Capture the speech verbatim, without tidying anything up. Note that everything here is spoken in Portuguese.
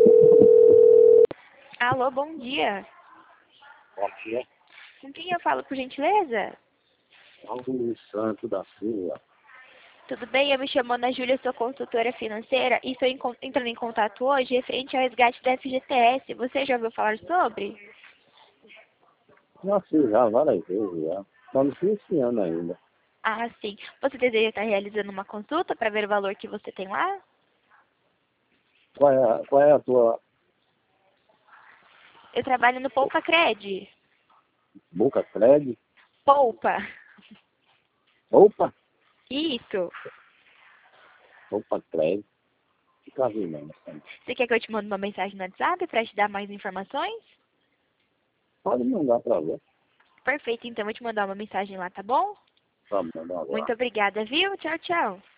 Alô, bom dia. Bom dia. Com quem eu falo, por gentileza? Aldo Santo da Silva. Tudo bem? Eu me chamo Ana Júlia, sou consultora financeira e estou em con- entrando em contato hoje referente ao resgate da F G T S. Você já ouviu falar sobre? Já fiz já várias vezes já. Só não fiz esse ano ainda. Ah, sim. Você deseja estar realizando uma consulta para ver o valor que você tem lá? Qual é, a- qual é a tua Eu trabalho no Poupa Cred. boca crédito? Poupa. Opa! Isso. Opa crédito. Fica vendo. Você quer que eu te mande uma mensagem no WhatsApp para te dar mais informações? Pode mandar pra ver. Perfeito, então eu vou te mandar uma mensagem lá, tá bom? Pra mandar lá. Muito obrigada, viu? Tchau, tchau.